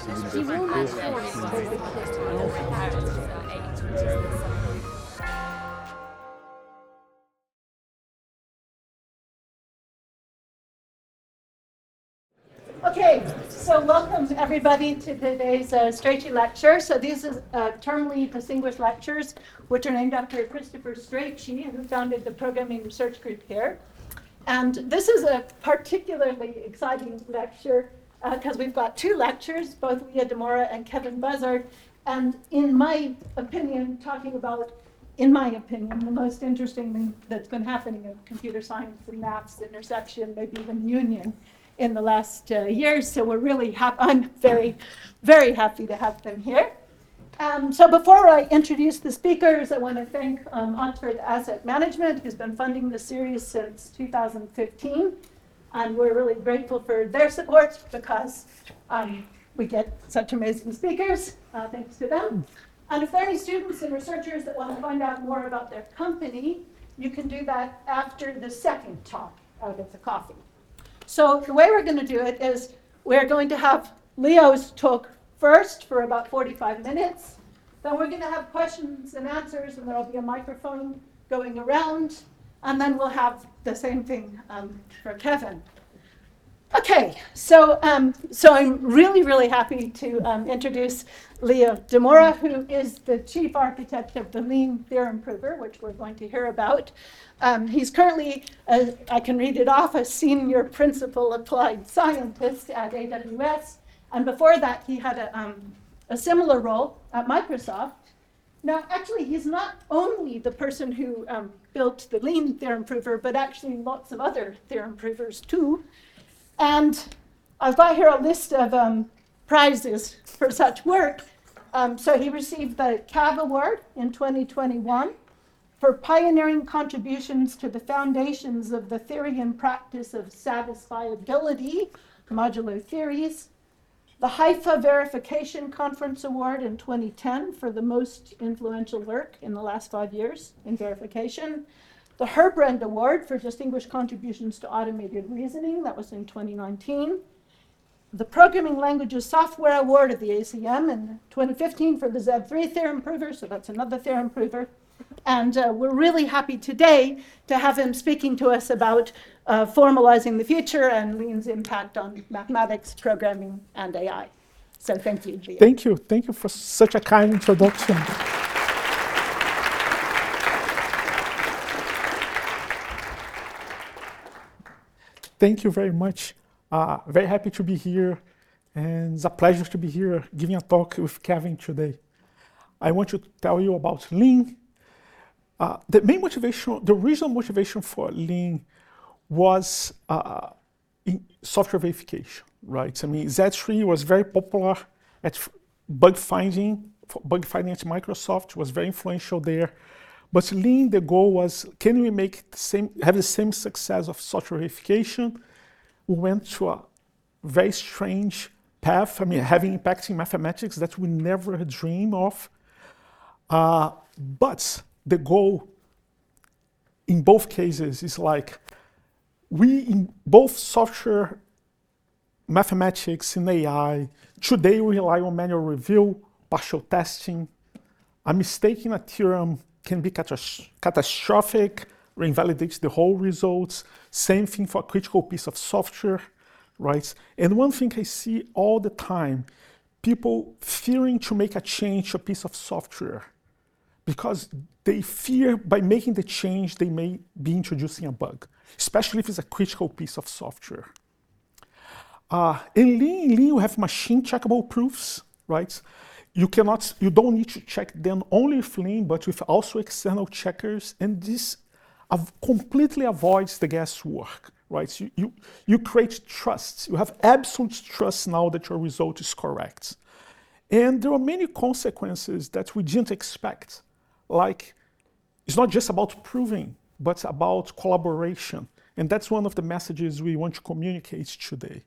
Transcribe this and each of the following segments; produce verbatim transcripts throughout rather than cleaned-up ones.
Okay, so welcome everybody to today's uh, Strachey lecture. So these are uh, termly distinguished lectures, which are named after Christopher Strachey, who founded the programming research group here. And this is a particularly exciting lecture because uh, we've got two lectures, both Leah DeMora and Kevin Buzzard, and in my opinion, talking about, in my opinion, the most interesting thing that's been happening in computer science and maths intersection, maybe even union, in the last uh, years. So we're really happy, I'm very, very happy to have them here. Um, so before I introduce the speakers, I want to thank um, Oxford Asset Management, who's been funding the series since two thousand fifteen. And we're really grateful for their support because um, we get such amazing speakers, uh, thanks to them. And if there are any students and researchers that want to find out more about their company, you can do that after the second talk out of the coffee. So the way we're going to do it is we're going to have Leo's talk first for about forty-five minutes. Then we're going to have questions and answers, and there'll be a microphone going around. And then we'll have the same thing um, for Kevin. Okay, so um, so I'm really, really happy to um, introduce Leo DeMora, who is the chief architect of the Lean Theorem Prover, which we're going to hear about. Um, he's currently, uh, I can read it off, a senior principal applied scientist at A W S. And before that, he had a, um, a similar role at Microsoft. Now, actually, he's not only the person who um, built the Lean Theorem Prover, but actually lots of other theorem provers too. And I've got here a list of um, prizes for such work. Um, so he received the C A V Award in twenty twenty-one for pioneering contributions to the foundations of the theory and practice of satisfiability, modular theories. The Haifa Verification Conference Award in twenty ten for the most influential work in the last five years in verification. The Herbrand Award for distinguished contributions to automated reasoning, that was in twenty nineteen. The Programming Languages Software Award of the A C M in twenty fifteen for the Z three theorem prover, so that's another theorem prover. And uh, we're really happy today to have him speaking to us about uh, formalizing the future and Lean's impact on mathematics, programming, and A I. So thank you, Leo. Thank you. Thank you for such a kind introduction. Thank you very much. Uh, very happy to be here, and it's a pleasure to be here giving a talk with Kevin today. I want to tell you about Lean. Uh, the main motivation, the original motivation for Lean was uh, in software verification, right? I mean, Z three was very popular at bug finding, bug finding at Microsoft, was very influential there. But Lean, the goal was, can we make the same, have the same success of software verification? We went to a very strange path, I mean, having impact in mathematics that we never dreamed of. Uh, but the goal in both cases is like, we in both software, mathematics, and A I, today we rely on manual review, partial testing. A mistake in a theorem can be catas- catastrophic, or invalidates the whole results. Same thing for a critical piece of software, right? And one thing I see all the time, people fearing to make a change to a piece of software because they fear by making the change, they may be introducing a bug, especially if it's a critical piece of software. Uh, in Lean, in Lean, you have machine checkable proofs, right? You cannot, you don't need to check them only with Lean, but with also external checkers, and this av- completely avoids the guesswork, right? So you, you, you create trust. You have absolute trust now that your result is correct. And there are many consequences that we didn't expect. Like, it's not just about proving, but about collaboration. And that's one of the messages we want to communicate today.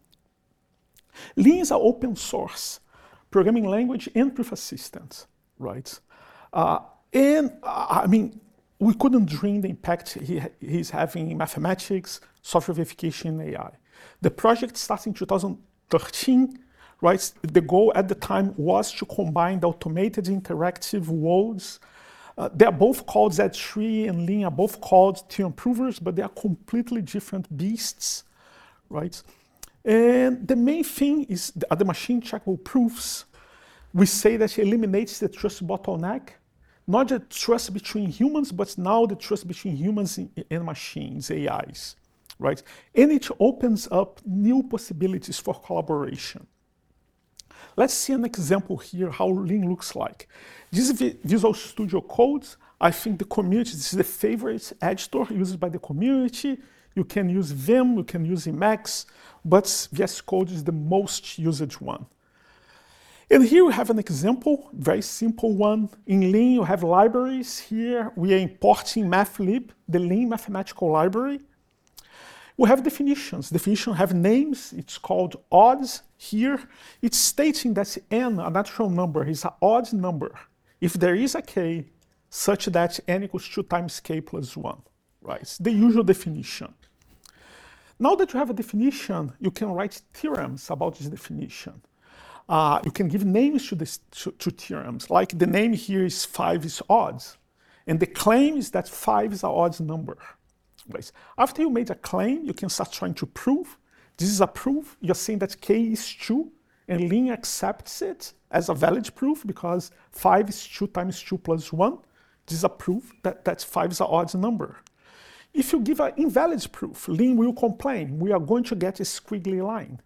Lean is an open source programming language and proof assistant, right? Uh, and uh, I mean, we couldn't dream the impact he, he's having in mathematics, software verification, and A I. The project started in two thousand thirteen, right? The goal at the time was to combine the automated interactive worlds. Uh, they are both called Z three and Lean are both called Team Improvers, but they are completely different beasts, right? And the main thing is the, the machine checkable proofs. We say that it eliminates the trust bottleneck, not the trust between humans, but now the trust between humans and machines, A Is, right? And it opens up new possibilities for collaboration. Let's see an example here how Lean looks like. This is Visual Studio Code. I think the community, this is the favorite editor used by the community. You can use Vim, you can use Emacs, but V S Code is the most used one. And here we have an example, very simple one. In Lean, you have libraries. Here we are importing Mathlib, the Lean mathematical library. We have definitions. Definitions have names. It's called odds. Here, it's stating that n, a natural number, is an odd number if there is a k such that n equals two times k plus one, right? It's the usual definition. Now that you have a definition, you can write theorems about this definition. Uh, you can give names to, this, to, to theorems, like the name here is five is odd, and the claim is that five is an odd number. Right? After you made a claim, you can start trying to prove. This is a proof. You're saying that k is two, and Lean accepts it as a valid proof because five is two times two plus one. This is a proof that, that five is an odd number. If you give an invalid proof, Lean will complain. We are going to get a squiggly line.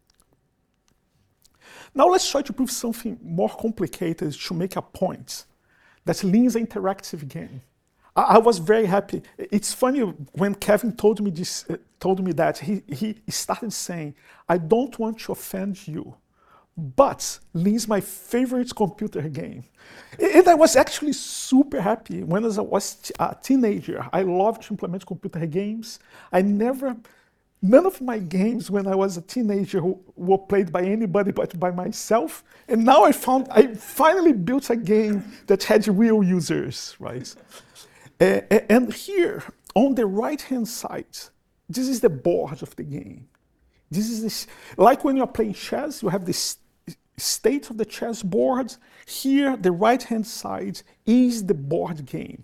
Now let's try to prove something more complicated to make a point that Lean is an interactive game. I, I was very happy. It's funny when Kevin told me this, uh, told me that he, he started saying, "I don't want to offend you, but Lean is my favorite computer game." And I was actually super happy when I was a teenager. I loved to implement computer games. I never. None of my games when I was a teenager were played by anybody but by myself. And now I found, I finally built a game that had real users, right? uh, and here, on the right-hand side, this is the board of the game. This is this, like when you're playing chess, you have this state of the chess board. Here, the right-hand side is the board game.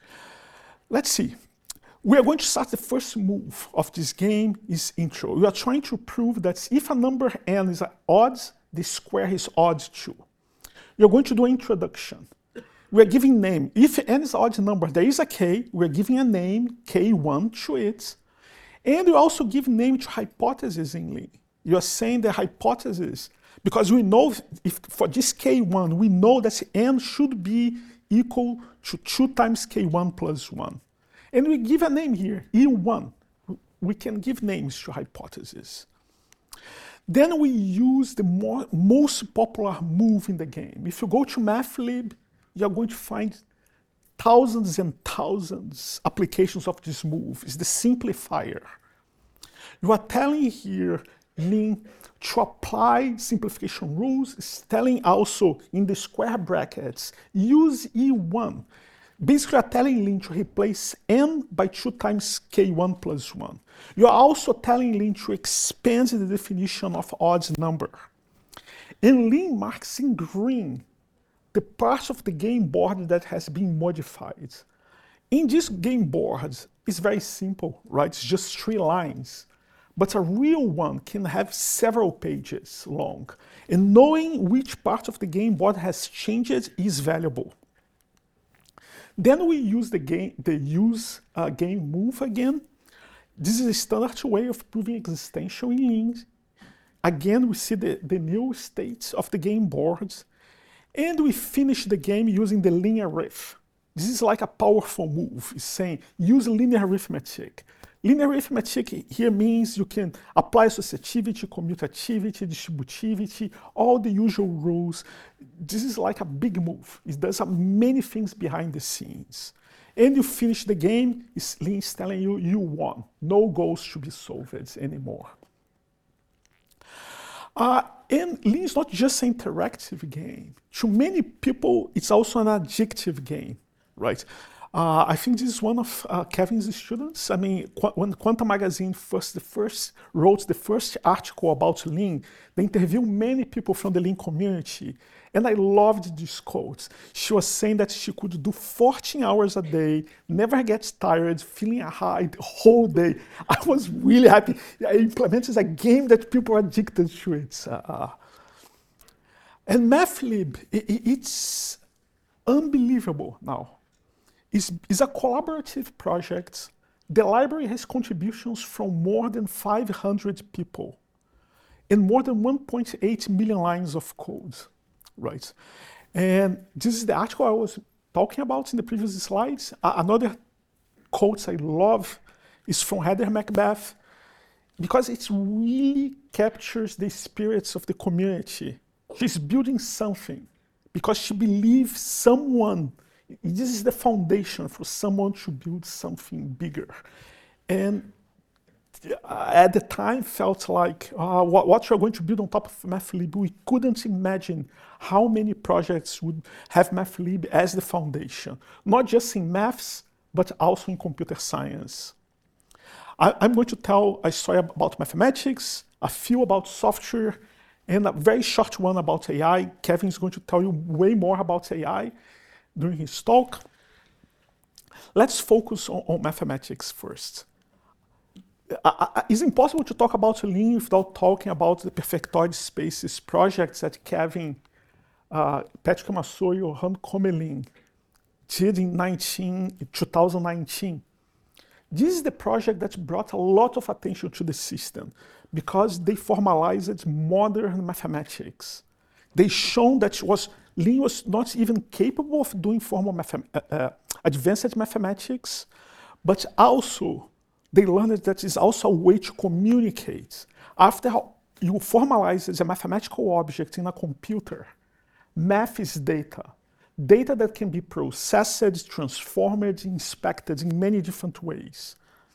Let's see. We are going to start the first move of this game is intro. We are trying to prove that if a number n is odd, the square is odd too. We are going to do an introduction. We are giving name. If n is an odd number, there is a k. We are giving a name, k one, to it. And we also give name to hypothesis in Lean. You are saying the hypothesis, because we know if for this k one, we know that n should be equal to two times k one plus one. And we give a name here, E one. We can give names to hypotheses. Then we use the more, most popular move in the game. If you go to Mathlib, you're going to find thousands and thousands applications of this move. It's the simplifier. You are telling here Lean to apply simplification rules. It's telling also in the square brackets, use E one. Basically, you're telling Lean to replace n by two times k one plus one. You're also telling Lean to expand the definition of odd number. And Lean marks in green the part of the game board that has been modified. In this game board, it's very simple, right? It's just three lines. But a real one can have several pages long. And knowing which part of the game board has changed is valuable. Then we use the game, the use uh, game move again. This is a standard way of proving existential in Lean. Again, we see the, the new states of the game boards. And we finish the game using the linear arith. This is like a powerful move. It's saying use linear arithmetic. Linear arithmetic here means you can apply associativity, commutativity, distributivity, all the usual rules. This is like a big move. It does many things behind the scenes. And you finish the game, Lean is telling you you won. No goals should be solved anymore. Uh, and Lean is not just an interactive game. To many people, it's also an addictive game, right? Uh, I think this is one of uh, Kevin's students. I mean, qu- when Quantum Magazine first, the first wrote the first article about Lean, they interviewed many people from the Lean community, and I loved these quotes. She was saying that she could do fourteen hours a day, never gets tired, feeling a high the whole day. I was really happy. I implemented a game that people are addicted to it. Uh, and MathLib, i- i- it's unbelievable now. It's, it's a collaborative project. The library has contributions from more than five hundred people and more than one point eight million lines of code, right? And this is the article I was talking about in the previous slides. Uh, another quote I love is from Heather Macbeth, because it really captures the spirits of the community. She's building something because she believes someone, this is the foundation for someone to build something bigger. And at the time felt like uh, what, what you're going to build on top of MathLib, we couldn't imagine how many projects would have MathLib as the foundation, not just in maths, but also in computer science. I, I'm going to tell a story about mathematics, a few about software, and a very short one about A I. Kevin is going to tell you way more about A I during his talk. Let's focus on, on mathematics first. I, I, it's impossible to talk about Lean without talking about the Perfectoid Spaces projects that Kevin, uh, Patrick Massoio, and Johan Commelin did in nineteen, twenty nineteen. This is the project that brought a lot of attention to the system because they formalized modern mathematics. They shown that was, Lean was not even capable of doing formal mathem- uh, uh, advanced mathematics, but also they learned that it's also a way to communicate. After you formalize a mathematical object in a computer, math is data. Data that can be processed, transformed, inspected in many different ways.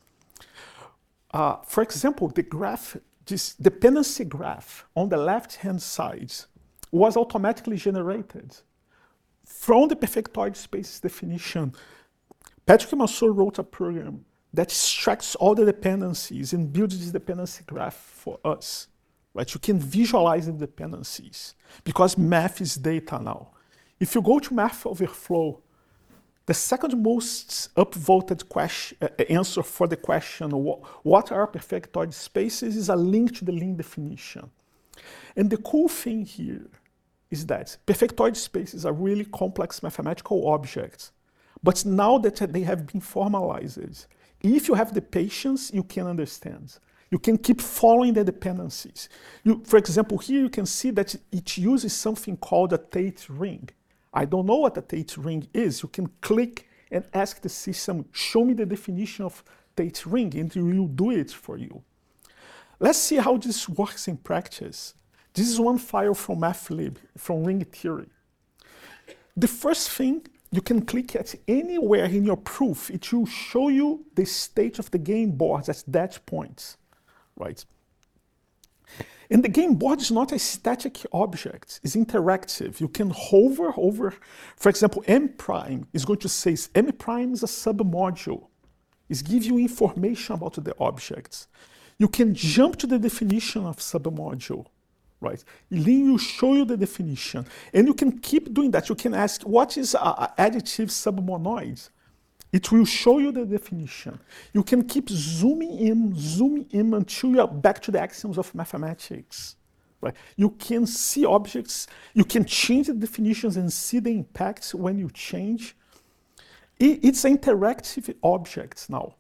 Uh, for example, the graph, this dependency graph on the left-hand side was automatically generated. From the Perfectoid Spaces definition, Patrick Massoio wrote a program that extracts all the dependencies and builds this dependency graph for us. Right? You can visualize the dependencies because math is data now. If you go to Math Overflow, the second most upvoted question, uh, answer for the question, what are perfectoid spaces, is a link to the Lean definition. And the cool thing here is that perfectoid spaces are really complex mathematical objects. But now that they have been formalized, if you have the patience, you can understand. You can keep following the dependencies. You, for example, here you can see that it uses something called a Tate ring. I don't know what a Tate ring is. You can click and ask the system, show me the definition of Tate ring, and it will do it for you. Let's see how this works in practice. This is one file from MathLib, from ring theory. The first thing, you can click at anywhere in your proof. It will show you the state of the game board at that point, right? And the game board is not a static object, it's interactive. You can hover over, for example, M prime is going to say M prime is a submodule. It gives you information about the objects. You can jump to the definition of submodule, right? Lean will show you the definition. And you can keep doing that. You can ask, what is an additive submonoid? It will show you the definition. You can keep zooming in, zooming in until you are back to the axioms of mathematics. Right? You can see objects, you can change the definitions and see the impacts when you change. It's an interactive object now.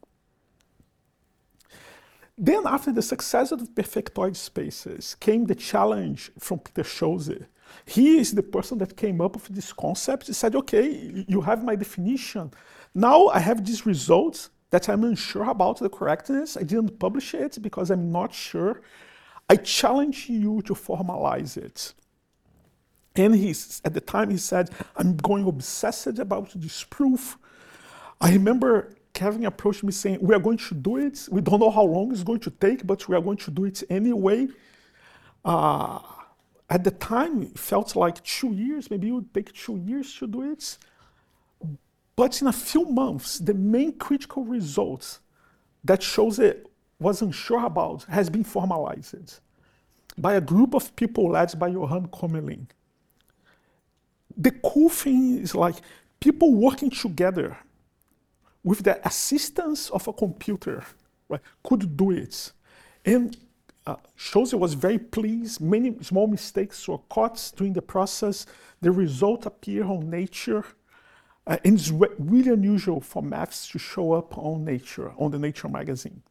Then after the success of the perfectoid spaces came the challenge from Peter Schulze. He is the person that came up with this concept. He said, okay, you have my definition. Now I have these results that I'm unsure about the correctness. I didn't publish it because I'm not sure. I challenge you to formalize it. And he's, at the time he said, I'm going obsessed about this proof. I remember Kevin approached me saying, we are going to do it. We don't know how long it's going to take, but we are going to do it anyway. Uh, at the time, it felt like two years, maybe it would take two years to do it. But in a few months, the main critical result that shows it was unsure about has been formalized by a group of people led by Johan Commelin. The cool thing is like people working together with the assistance of a computer, right, could do it. And uh, Scholze was very pleased. Many small mistakes were caught during the process. The result appeared on Nature. Uh, and it's re- really unusual for maths to show up on Nature, on the Nature magazine.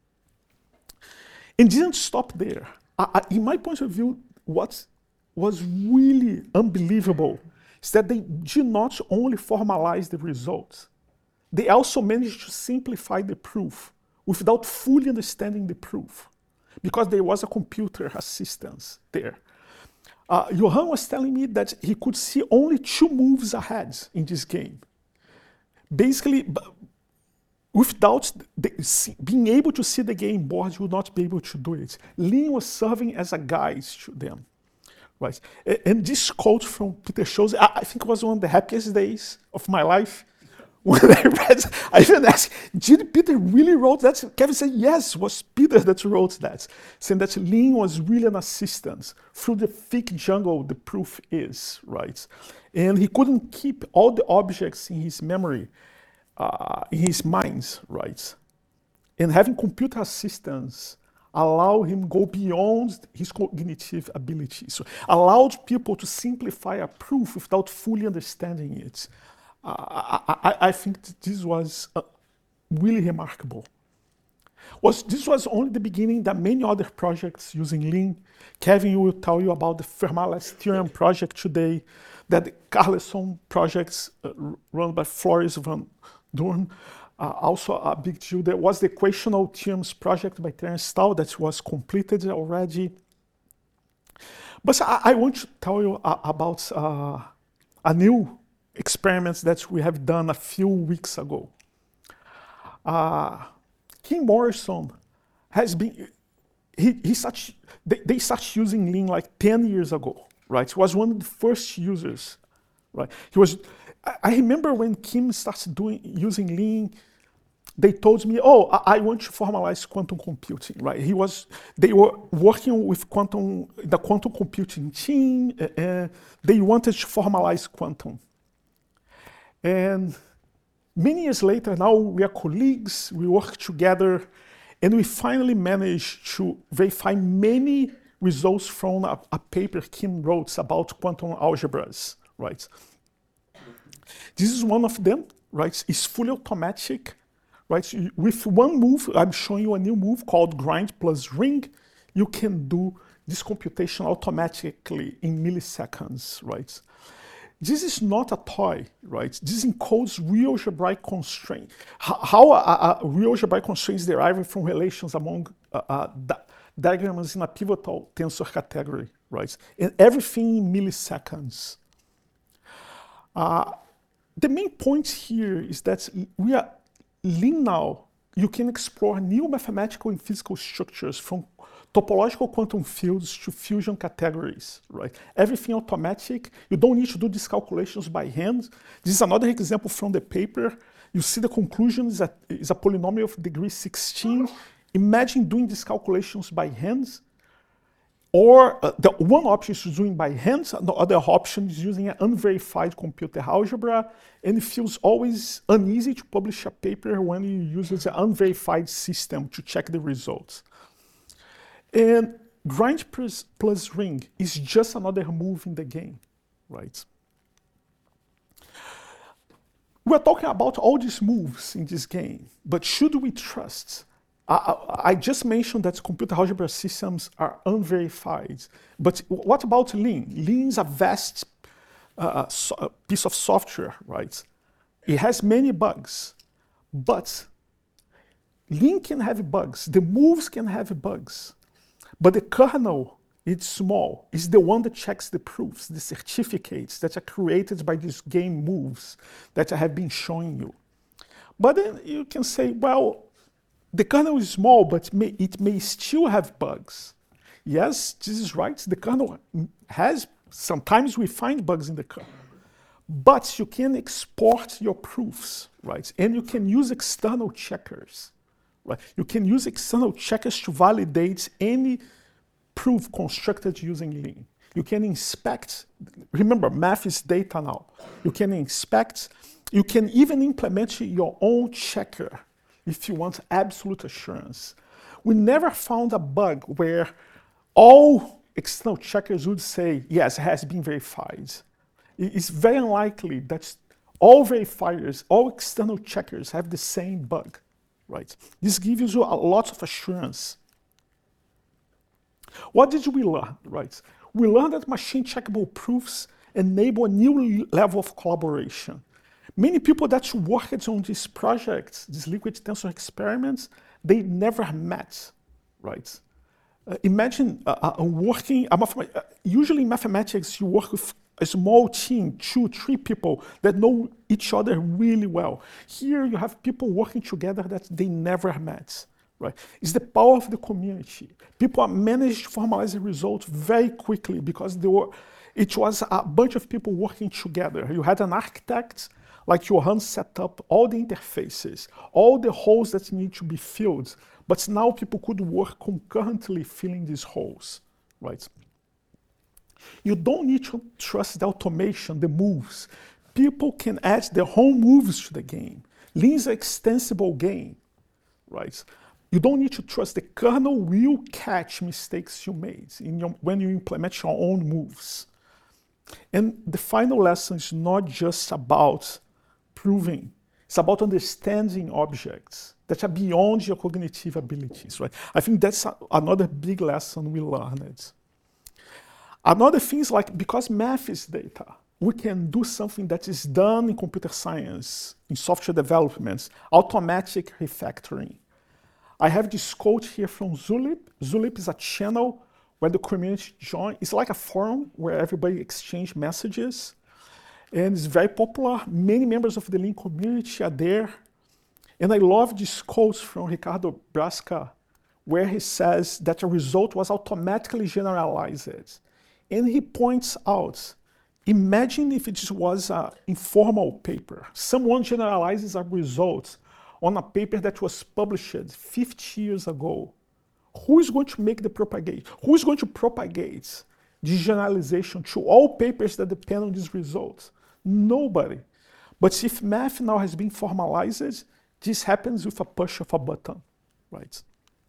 And didn't stop there. I, I, in my point of view, what was really unbelievable is that they did not only formalize the results, they also managed to simplify the proof without fully understanding the proof, because there was a computer assistance there. Uh, Johan was telling me that he could see only two moves ahead in this game. Basically, without the, see, being able to see the game board, you would not be able to do it. Lean was serving as a guide to them. Right? And, and this quote from Peter Scholze, I, I think was one of the happiest days of my life. When I read, I even asked, did Peter really wrote that? Kevin said, yes, it was Peter that wrote that, saying that Lean was really an assistant through the thick jungle the proof is, right? And he couldn't keep all the objects in his memory, uh, in his mind, right? And having computer assistance allowed him go beyond his cognitive abilities, so allowed people to simplify a proof without fully understanding it. Uh, I, I, I think this was uh, really remarkable. Was, this was only the beginning. There are many other projects using Lean. Kevin will tell you about the Fermat-Last theorem project today, that the Carlesson projects uh, run by Floris van Doorn, uh, also a big deal. There was the equational theorems project by Terence Tao that was completed already. But I, I want to tell you uh, about uh, a new experiments that we have done a few weeks ago. Uh, Kim Morrison has been, he, he such, they, they started using Lean like ten years ago, right? He was one of the first users, right? He was, I, I remember when Kim started doing, using Lean, they told me, oh, I, I want to formalize quantum computing, right? He was, they were working with quantum, the quantum computing team, and they wanted to formalize quantum. And many years later, now we are colleagues, we work together, and we finally managed to verify many results from a, a paper Kim wrote about quantum algebras, right? This is one of them, right? It's fully automatic, right? So you, with one move, I'm showing you a new move called grind plus ring. You can do this computation automatically in milliseconds, right? This is not a toy, right? This encodes real algebraic constraints. How a, a real algebraic constraints derived from relations among uh, uh, di diagrams in a pivotal tensor category, right? And everything in milliseconds. Uh, the main point here is that we are Lean now. You can explore new mathematical and physical structures from topological quantum fields to fusion categories, right? Everything automatic. You don't need to do these calculations by hand. This is another example from the paper. You see the conclusion is a, is a polynomial of degree sixteen. Imagine doing these calculations by hand. Or uh, the one option is doing by hand, the other option is using an unverified computer algebra, and it feels always uneasy to publish a paper when you use an unverified system to check the results. And grind plus, plus ring is just another move in the game, right? We're talking about all these moves in this game, but should we trust? I, I, I just mentioned that computer algebra systems are unverified, but what about Lean? Lean is a vast uh, so, piece of software, right? It has many bugs, but Lean can have bugs, the moves can have bugs. But the kernel, it's small. It's the one that checks the proofs, the certificates that are created by these game moves that I have been showing you. But then you can say, well, the kernel is small, but may, it may still have bugs. Yes, this is right. The kernel has, sometimes we find bugs in the kernel. But you can export your proofs, right? And you can use external checkers, right? You can use external checkers to validate any proof constructed using Lean. You can inspect, remember, math is data now. You can inspect, you can even implement your own checker if you want absolute assurance. We never found a bug where all external checkers would say, yes, it has been verified. It's very unlikely that all verifiers, all external checkers have the same bug, right? This gives you a lot of assurance. What did we learn, right? We learned that machine checkable proofs enable a new level of collaboration. Many people that worked on these projects, these liquid tensor experiments, they never met, right? Uh, imagine uh, uh, working, uh, uh, usually in mathematics, you work with a small team, two, three people that know each other really well. Here you have people working together that they never met, right? It's the power of the community. People managed to formalize the results very quickly because they were, it was a bunch of people working together. You had an architect, like Johan set up all the interfaces, all the holes that need to be filled, but now people could work concurrently filling these holes, right? You don't need to trust the automation, the moves. People can add their own moves to the game. Lean is an extensible game, right? You don't need to trust the kernel will catch mistakes you made in your, when you implement your own moves. And the final lesson is not just about proving. It's about understanding objects that are beyond your cognitive abilities, right? I think that's a, another big lesson we learned. Another thing is like, because math is data, we can do something that is done in computer science, in software development, automatic refactoring. I have this quote here from Zulip. Zulip is a channel where the community join. It's like a forum where everybody exchange messages. And it's very popular. Many members of the Lean community are there. And I love this quote from Ricardo Brasca, where he says that a result was automatically generalized. And he points out, imagine if it was an informal paper. Someone generalizes a result on a paper that was published fifty years ago. Who is going to make the propagate? Who is going to propagate this generalization to all papers that depend on these results? Nobody. But if math now has been formalized, this happens with a push of a button, right?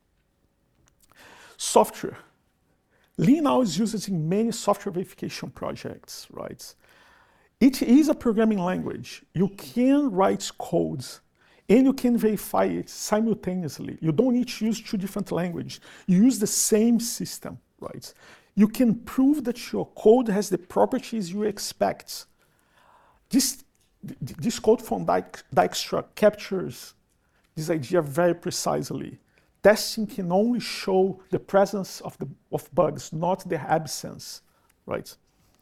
Software. Lean now is used in many software verification projects, right? It is a programming language. You can write codes and you can verify it simultaneously. You don't need to use two different languages. You use the same system, right? You can prove that your code has the properties you expect. This, this code from Dijkstra captures this idea very precisely. Testing can only show the presence of, the, of bugs, not their absence, right?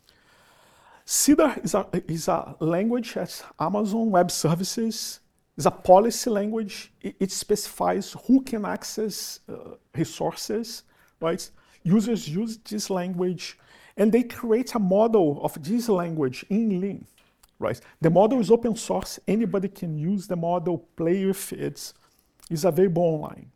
CIDR is a, is a language at Amazon Web Services. It's a policy language. It, it specifies who can access uh, resources, right? Users use this language, and they create a model of this language in Lean, right? The model is open source. Anybody can use the model, play with it. It's available online.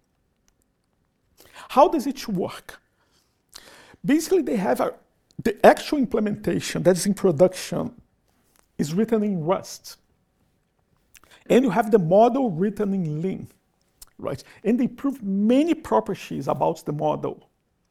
How does it work? Basically, they have a, the actual implementation that is in production is written in Rust. And you have the model written in Lean, right? And they prove many properties about the model.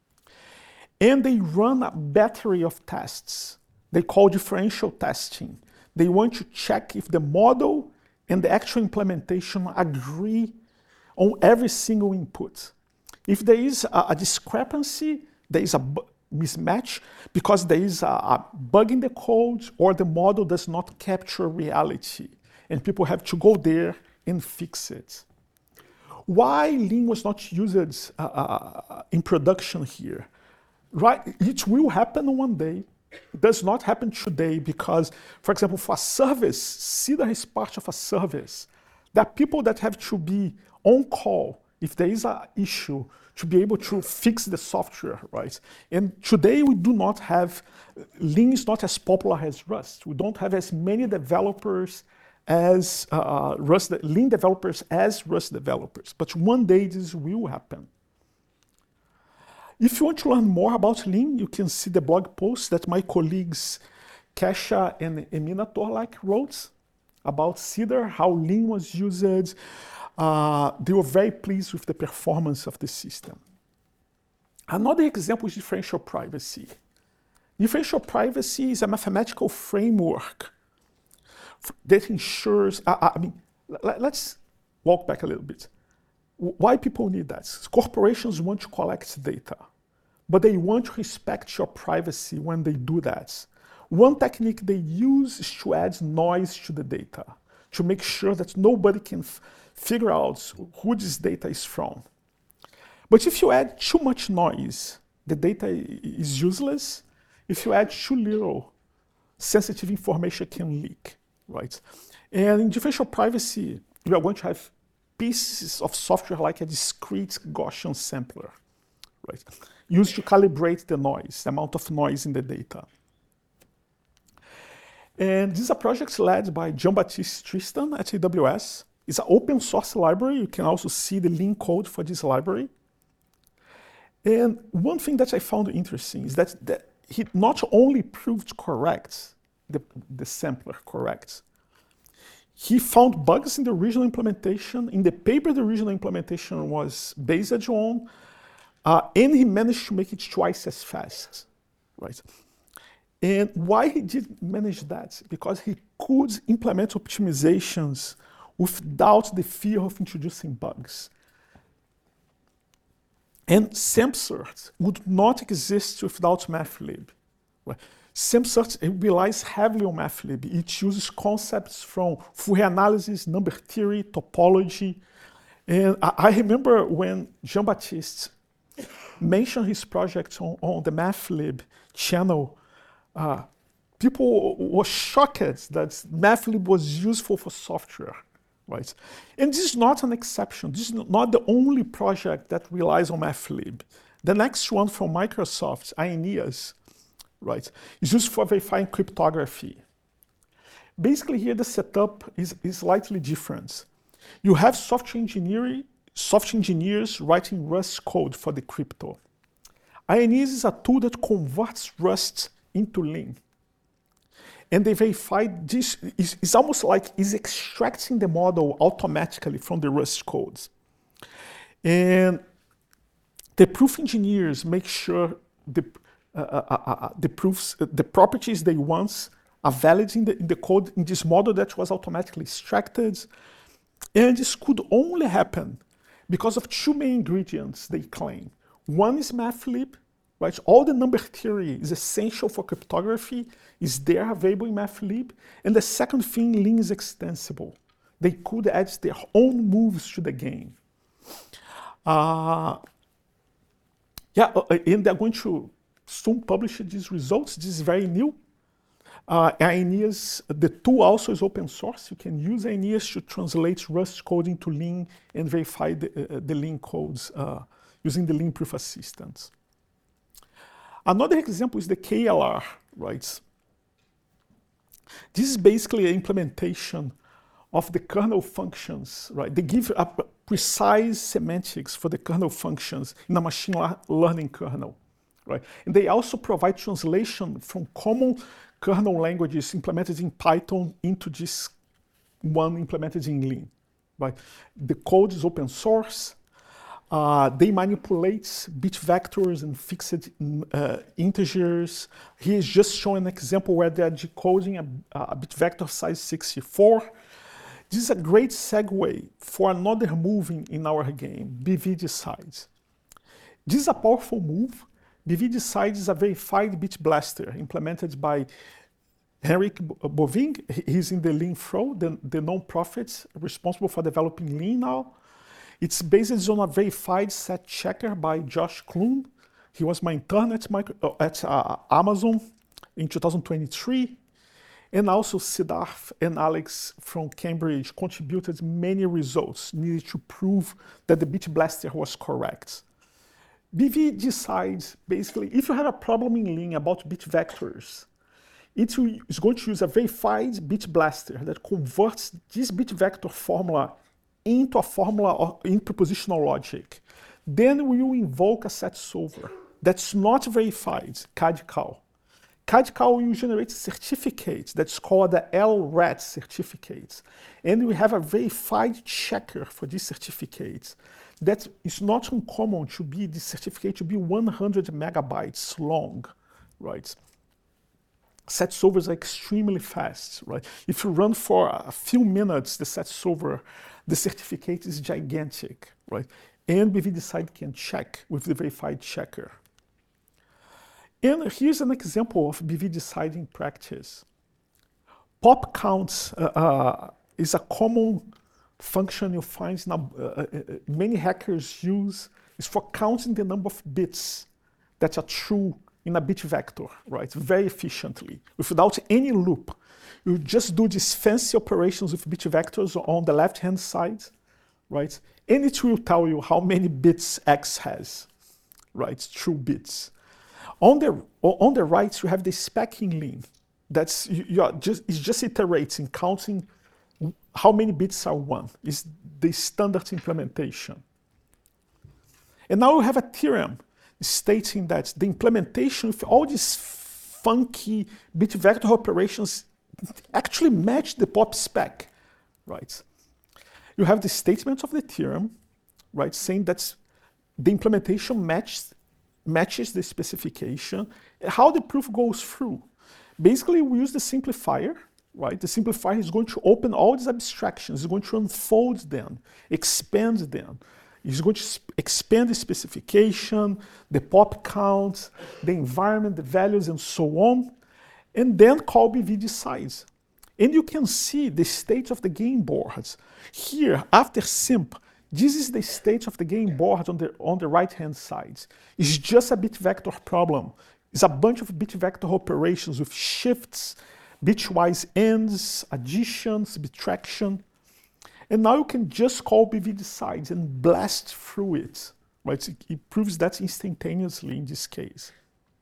And they run a battery of tests. They call differential testing. They want to check if the model and the actual implementation agree on every single input. If there is a, a discrepancy, there is a bu- mismatch because there is a, a bug in the code or the model does not capture reality and people have to go there and fix it. Why Lean was not used uh, uh, in production here? Right, it will happen one day. It does not happen today because, for example, for a service, CIDR is part of a service. There are people that have to be on call if there is an issue to be able to fix the software, right? And today we do not have Lean is not as popular as Rust. We don't have as many developers as uh, Rust, Lean developers as Rust developers. But one day this will happen. If you want to learn more about Lean, you can see the blog post that my colleagues Kesha and Emina Torlak wrote about Cedar, how Lean was used. Uh, they were very pleased with the performance of the system. Another example is differential privacy. Differential privacy is a mathematical framework that ensures, uh, I mean, let's walk back a little bit. Why people need that? Corporations want to collect data, but they want to respect your privacy when they do that. One technique they use is to add noise to the data, to make sure that nobody can f- figure out who this data is from. But if you add too much noise, the data is useless. If you add too little, sensitive information can leak, right? And in differential privacy, we are going to have pieces of software like a discrete Gaussian sampler, right? Used to calibrate the noise, the amount of noise in the data. And this is a project led by Jean-Baptiste Tristan at A W S. It's an open source library. You can also see the Lean code for this library. And one thing that I found interesting is that, that he not only proved correct, the, the sampler correct, he found bugs in the original implementation. In the paper, the original implementation was based on, uh, and he managed to make it twice as fast, right? And why he did manage that? Because he could implement optimizations without the fear of introducing bugs. And SampCert would not exist without MathLib. Right? SampCert relies heavily on MathLib. It uses concepts from Fourier analysis, number theory, topology. And I, I remember when Jean-Baptiste mentioned his project on, on the MathLib channel, uh, people were shocked that MathLib was useful for software. Right? And this is not an exception. This is not the only project that relies on MathLib. The next one from Microsoft, Aeneas, right, is used for verifying cryptography. Basically here the setup is, is slightly different. You have software engineering, software engineers writing Rust code for the crypto. Aeneas is a tool that converts Rust into Lean. And they verify this, is, it's almost like it's extracting the model automatically from the Rust codes. And the proof engineers make sure the, uh, uh, uh, the proofs, uh, the properties they want are valid in the, in the code in this model that was automatically extracted. And this could only happen because of two main ingredients they claim. One is MathLib. Right? All the number theory is essential for cryptography, is there available in MathLib. And the second thing, Lean is extensible. They could add their own moves to the game. Uh, yeah, and they're going to soon publish these results. This is very new. Uh, Aeneas, the tool also is open source. You can use Aeneas to translate Rust code into Lean and verify the, uh, the Lean codes uh, using the Lean proof assistance. Another example is the K L R, right? This is basically an implementation of the kernel functions, right? They give a precise semantics for the kernel functions in a machine learning kernel, right? And they also provide translation from common kernel languages implemented in Python into this one implemented in Lean, right? The code is open source. Uh, they manipulate bit vectors and fixed uh, integers. He is just showing an example where they're decoding a, a bit vector size sixty-four. This is a great segue for another move in, in our game, B V Decide. This is a powerful move. B V Decide is a verified bit blaster implemented by Henrik Boving. He's in the Lean Throw, the, the non-profit responsible for developing Lean now. It's based on a verified set checker by Josh Klun. He was my intern at, micro, at uh, Amazon in two thousand twenty-three. And also Siddharth and Alex from Cambridge contributed many results needed to prove that the bit blaster was correct. B V decides, basically, if you have a problem in Lean about bit vectors, it is going to use a verified bit blaster that converts this bit vector formula into a formula in propositional logic. Then we will invoke a set solver that's not verified, C A D C A L. C A D C A L will generate a certificate that's called the L R A T certificate. And we have a verified checker for this certificate. That is not uncommon to be, this certificate to be one hundred megabytes long, right? Set solvers are extremely fast, right? If you run for a few minutes the set solver, the certificate is gigantic, right? And B V Decide can check with the verified checker. And here's an example of B V Decide in practice. Pop counts uh, uh, is a common function you find in a, uh, uh, many hackers use. Is for counting the number of bits that are true in a bit vector, right? Very efficiently, without any loop. You just do these fancy operations with bit vectors on the left-hand side, right? And it will tell you how many bits X has, right? True bits. On the, on the right, you have the specking Lean. That's you, you are just, it's just iterating, counting how many bits are one. It's the standard implementation. And now we have a theorem stating that the implementation of all these funky bit vector operations actually match the pop spec, right? You have the statement of the theorem, right, saying that the implementation matches matches the specification. How the proof goes through. Basically, we use the simplifier, right? The simplifier is going to open all these abstractions, it's going to unfold them, expand them. It's going to expand the specification, the pop count, the environment, the values, and so on, and then call B V Decides. And you can see the state of the game boards. Here, after simp, this is the state of the game board on the, on the right-hand side. It's just a bit vector problem. It's a bunch of bit vector operations with shifts, bitwise ends, addition, subtraction. And now you can just call B V Decides and blast through it. Right? It, it proves that instantaneously in this case.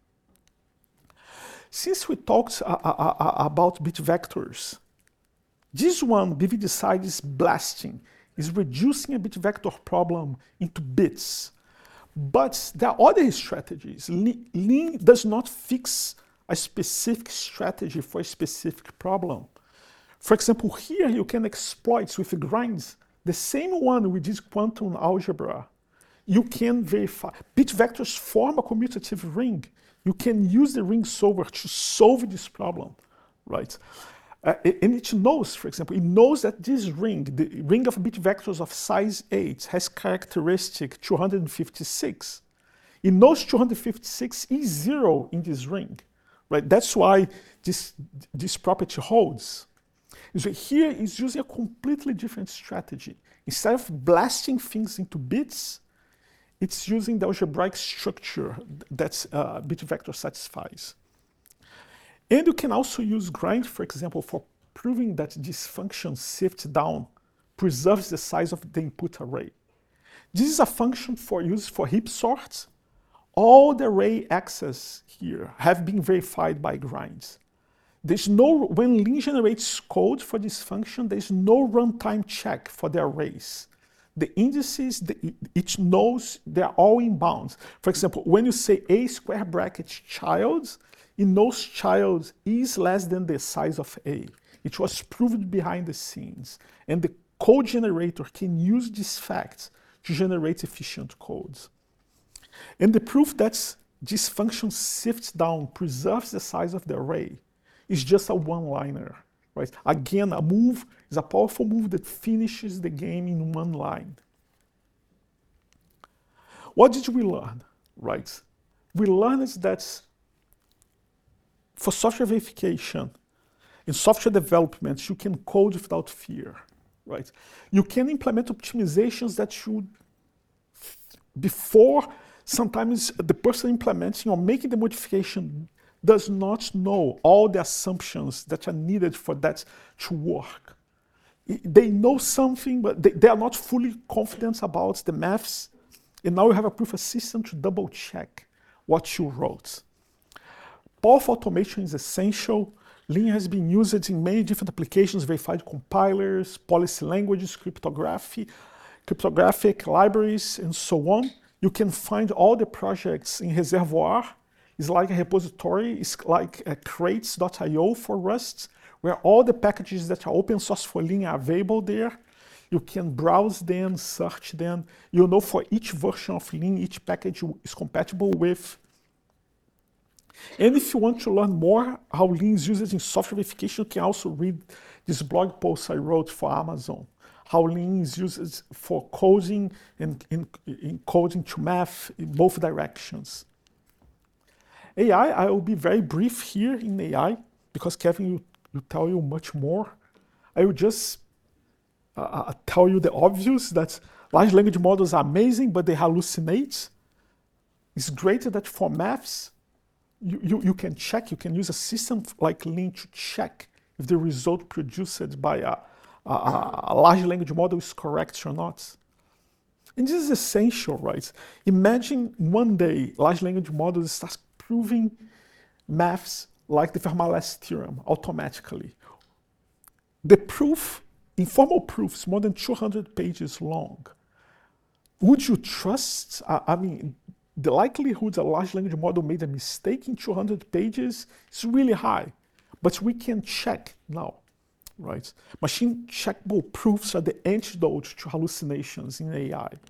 Since we talked uh, uh, uh, about bit vectors, this one, B V Decide, is blasting, is reducing a bit vector problem into bits. But there are other strategies. Lean does not fix a specific strategy for a specific problem. For example, here you can exploit with grinds the same one we did quantum algebra. You can verify. Bit vectors form a commutative ring. You can use the ring solver to solve this problem, right? Uh, and it knows, for example, it knows that this ring, the ring of bit vectors of size eight, has characteristic two hundred fifty-six. It knows two hundred fifty-six is zero in this ring, right? That's why this, this property holds. So here is using a completely different strategy. Instead of blasting things into bits, it's using the algebraic structure that uh, bit vector satisfies. And you can also use grind, for example, for proving that this function sift down preserves the size of the input array. This is a function for use for heap sort. All the array access here have been verified by grinds. There's no, when Lean generates code for this function, there's no runtime check for the arrays. The indices, the, it knows they're all in bounds. For example, when you say a square bracket child, it knows child is less than the size of a. It was proved behind the scenes. And the code generator can use this fact to generate efficient codes. And the proof that this function sifts down, preserves the size of the array, is just a one-liner, right? Again, a move is a powerful move that finishes the game in one line. What did we learn, right? We learned that for software verification, in software development, you can code without fear, right? You can implement optimizations that should, before sometimes the person implementing or making the modification does not know all the assumptions that are needed for that to work. They know something, but they, they are not fully confident about the maths. And now you have a proof assistant to double check what you wrote. Powerful automation is essential. Lean has been used in many different applications, verified compilers, policy languages, cryptography, cryptographic libraries, and so on. You can find all the projects in Reservoir. It's like a repository. It's like a crates dot i o for Rust, where all the packages that are open source for Lean are available there. You can browse them, search them. You know for each version of Lean, each package is compatible with. And if you want to learn more how Lean is used in software verification, you can also read this blog post I wrote for Amazon, how Lean is used for coding and in, in coding to math in both directions. A I, I will be very brief here in A I, because Kevin will, will tell you much more. I will just uh, tell you the obvious, that large language models are amazing, but they hallucinate. It's great that for maths, You, you, you can check, you can use a system like Lean to check if the result produced by a, a, a large language model is correct or not. And this is essential, right? Imagine one day large language models start proving maths like the Fermat-Last theorem automatically. The proof, informal proofs, more than two hundred pages long. Would you trust, I, I mean, the likelihood a large language model made a mistake in two hundred pages is really high, but we can check now, right? Machine checkable proofs are the antidote to hallucinations in A I.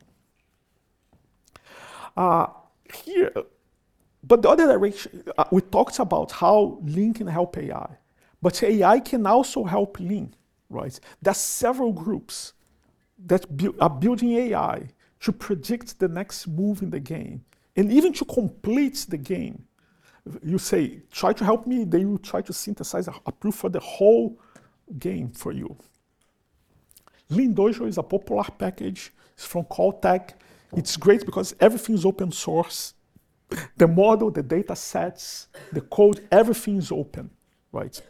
Uh, here, but the other direction, uh, we talked about how Lean can help A I, but A I can also help Lean, right? There are several groups that bu- are building A I to predict the next move in the game. And even to complete the game, you say, try to help me, they will try to synthesize a, a proof for the whole game for you. Lean Dojo is a popular package. It's from Caltech. It's great because everything is open source. The model, the data sets, the code, everything is open, right?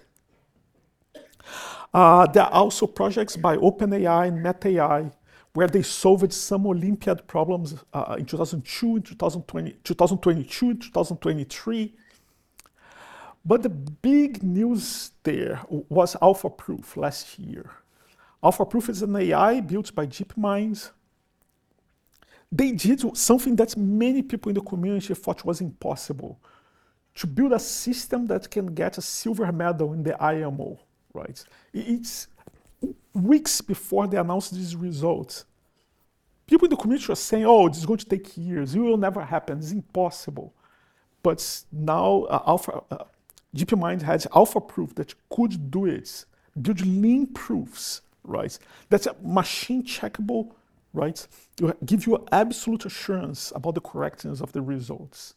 Uh, there are also projects by OpenAI and MetAI where they solved some Olympiad problems uh, in two thousand two, in twenty twenty, twenty twenty-two, twenty twenty-three. But the big news there was AlphaProof last year. AlphaProof is an A I built by DeepMind. They did something that many people in the community thought was impossible, to build a system that can get a silver medal in the I M O, right? It's weeks before they announced these results. People in the community were saying, oh, this is going to take years, it will never happen, it's impossible. But now uh, Alpha, uh, DeepMind has AlphaProof that could do it, build Lean proofs, right? That's a machine checkable, right? To give you absolute assurance about the correctness of the results.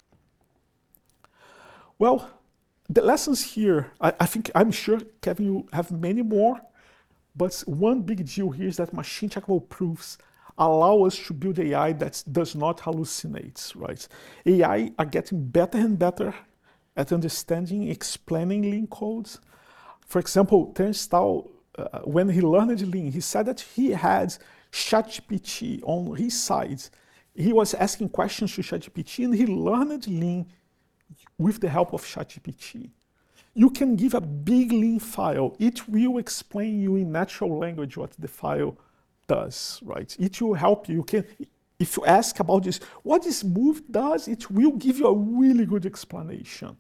Well, the lessons here, I, I think, I'm sure, Kevin, you have many more, but one big deal here is that machine checkable proofs allow us to build A I that does not hallucinate, right? A I are getting better and better at understanding, explaining Lean codes. For example, Terence Tao, uh, when he learned Lean, he said that he had ChatGPT on his side. He was asking questions to ChatGPT and he learned Lean with the help of ChatGPT. You can give a big Lean file. It will explain you in natural language what the file does, right? It will help you. You can, if you ask about this, what this move does, it will give you a really good explanation.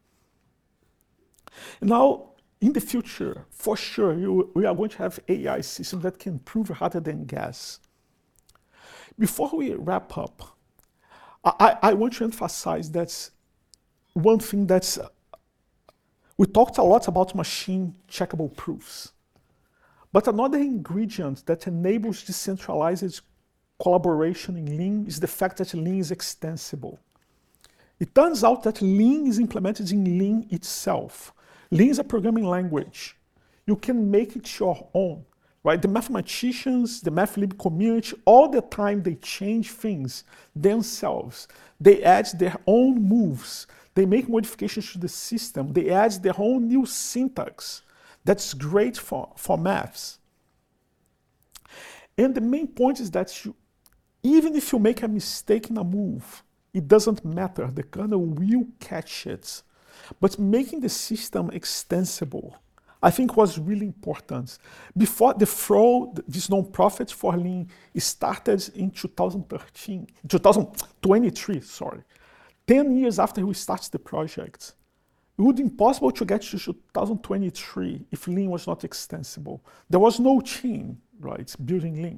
Now, in the future, for sure, you, we are going to have A I systems that can prove rather than guess. Before we wrap up, I, I want to emphasize that one thing that's, uh, we talked a lot about machine checkable proofs, but another ingredient that enables decentralized collaboration in Lean is the fact that Lean is extensible. It turns out that Lean is implemented in Lean itself. Lean is a programming language. You can make it your own, right? The mathematicians, the MathLib community, all the time they change things themselves. They add their own moves. They make modifications to the system. They add their own new syntax. That's great for, for maths. And the main point is that you, even if you make a mistake in a move, it doesn't matter, the kernel will catch it. But making the system extensible, I think was really important. Before the Fro, this non-profit for Lean, started in two thousand thirteen, two thousand twenty-three, sorry. ten years after we started the project. It would be impossible to get to two thousand twenty-three if Lean was not extensible. There was no team, right, building Lean.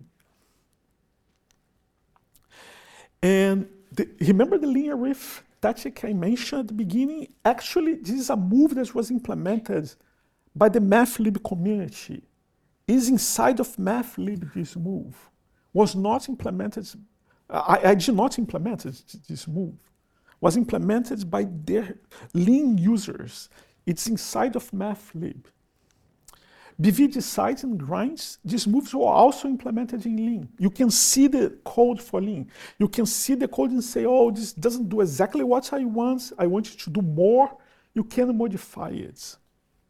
And the, remember the linear riff tactic I mentioned at the beginning? Actually, this is a move that was implemented by the MathLib community. Is inside of MathLib this move. Was not implemented, I, I did not implement this move. Was implemented by their Lean users. It's inside of MathLib. B V decides and grinds, these moves were also implemented in Lean. You can see the code for Lean. You can see the code and say, oh, this doesn't do exactly what I want. I want you to do more. You can modify it.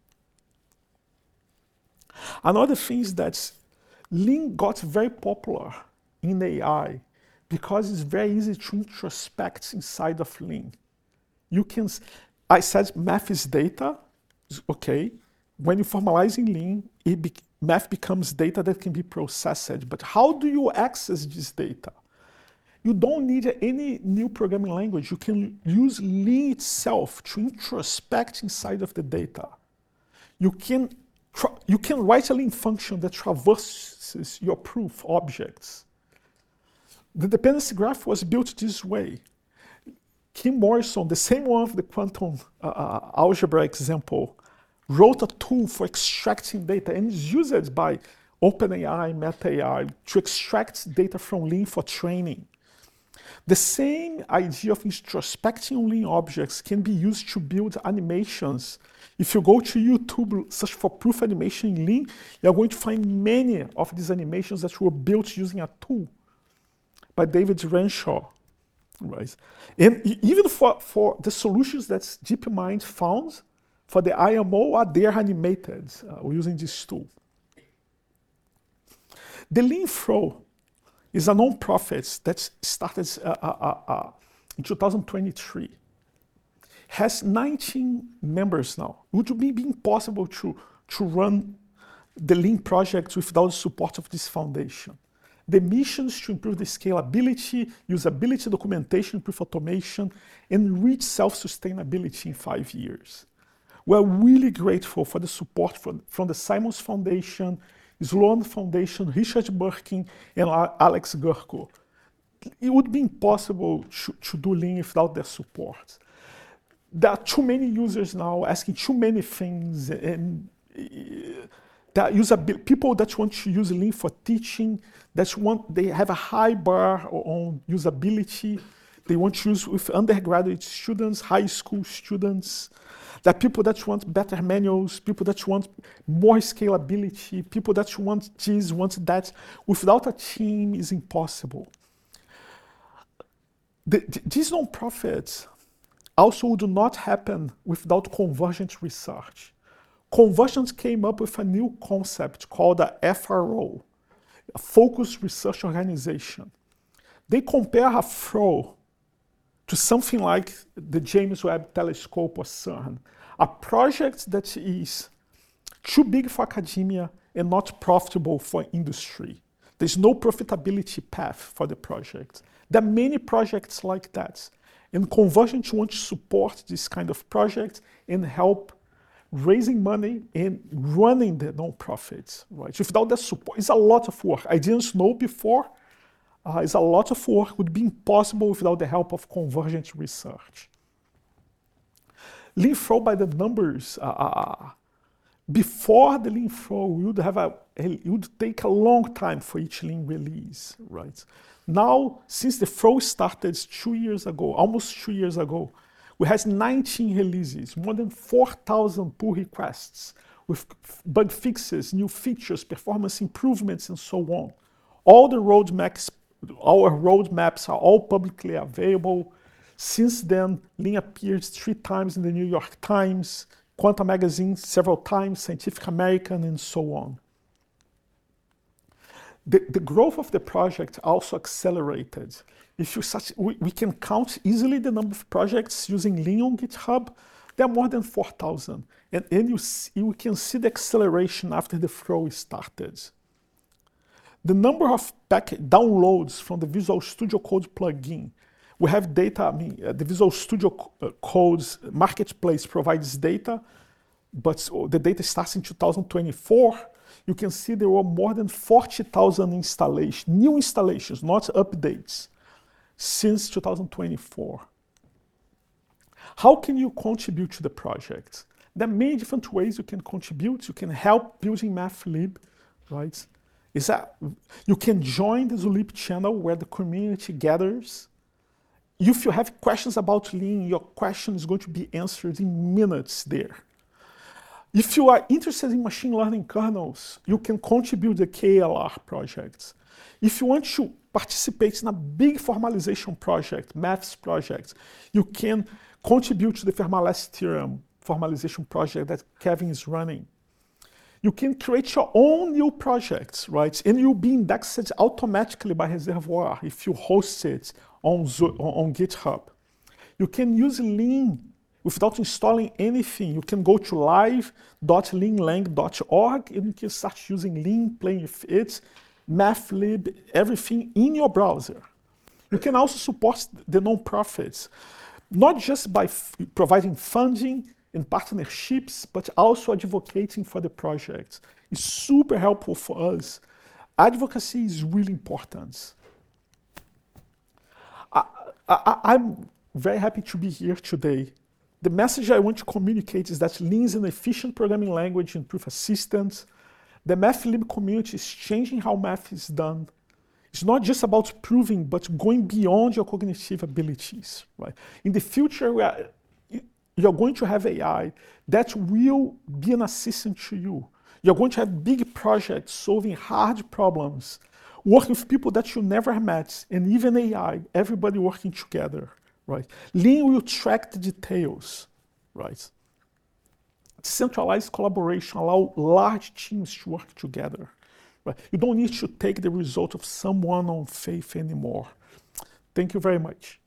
Another thing is that Lean got very popular in A I because it's very easy to introspect inside of Lean. You can, I said math is data, okay. When you formalize in Lean, it be, math becomes data that can be processed. But how do you access this data? You don't need any new programming language. You can use Lean itself to introspect inside of the data. You can, you can write a Lean function that traverses your proof objects. The dependency graph was built this way. Kim Morrison, the same one of the quantum uh, uh, algebra example, wrote a tool for extracting data and is used by OpenAI, MetaAI to extract data from Lean for training. The same idea of introspecting Lean objects can be used to build animations. If you go to YouTube, search for proof animation in Lean, you're going to find many of these animations that were built using a tool by David Renshaw. Right? And even for, for the solutions that DeepMind found, for the I M O, are there animated uh, using this tool. The LeanFro is a non-profit that started uh, uh, uh, in two thousand twenty-three. Has nineteen members now. It would be impossible to, to run the Lean project without the support of this foundation. The mission is to improve the scalability, usability, documentation, proof automation, and reach self-sustainability in five years. We're really grateful for the support from, from the Simons Foundation, Sloan Foundation, Richard Birkin, and Alex Gurko. It would be impossible to, to do Lean without their support. There are too many users now asking too many things, and uh, there are usability, people that want to use Lean for teaching, that want, they have a high bar on usability. They want to use with undergraduate students, high school students. There are people that want better manuals, people that want more scalability, people that want this, want that. Without a team, is impossible. The, the, these non-profits also would not happen without Convergent research. Convergent came up with a new concept called a F R O, a Focused Research Organization. They compare a F R O to something like the James Webb Telescope or CERN, a project that is too big for academia and not profitable for industry. There's no profitability path for the project. There are many projects like that. And Convergent wants to support this kind of project and help raising money and running the non-profits. Right? Without that support, it's a lot of work. I didn't know before. Uh, it's a lot of work. It would be impossible without the help of Convergent research. LeanFro by the numbers. Uh, before the LeanFro, we would have a, it would take a long time for each Lean release, right? Now, since the Fro started two years ago, almost two years ago, we have nineteen releases, more than four thousand pull requests with bug fixes, new features, performance improvements, and so on. All the roadmaps, our roadmaps are all publicly available. Since then, Lean appeared three times in the New York Times, Quantum Magazine several times, Scientific American, and so on. The, the growth of the project also accelerated. If you such, we, we can count easily the number of projects using Lean on GitHub. There are more than four thousand. And, and you, see, you can see the acceleration after the flow started. The number of pack downloads from the Visual Studio Code plugin. We have data, I mean, uh, the Visual Studio uh, Code's marketplace provides data, but the data starts in two thousand twenty-four. You can see there were more than forty thousand installations, new installations, not updates, since two thousand twenty-four. How can you contribute to the project? There are many different ways you can contribute. You can help building MathLib, right? Is that you can join the Zulip channel where the community gathers. If you have questions about Lean, your question is going to be answered in minutes there. If you are interested in machine learning kernels, you can contribute to the K L R projects. If you want to participate in a big formalization project, maths project, you can contribute to the Fermat-Last theorem formalization project that Kevin is running. You can create your own new projects, right? And you'll be indexed automatically by Reservoir if you host it on, on GitHub. You can use Lean without installing anything. You can go to live dot lean lang dot org and you can start using Lean, playing with it, MathLib, everything in your browser. You can also support the nonprofits, not just by f providing funding and partnerships, but also advocating for the project. It's super helpful for us. Advocacy is really important. I, I, I'm very happy to be here today. The message I want to communicate is that Lean is an efficient programming language and proof assistant. The MathLib community is changing how math is done. It's not just about proving, but going beyond your cognitive abilities. Right? In the future, we are, you're going to have A I that will be an assistant to you. You're going to have big projects solving hard problems, working with people that you never met, and even A I, everybody working together. Right? Lean will track the details. Right? Centralized collaboration allows large teams to work together. Right? You don't need to take the result of someone on faith anymore. Thank you very much.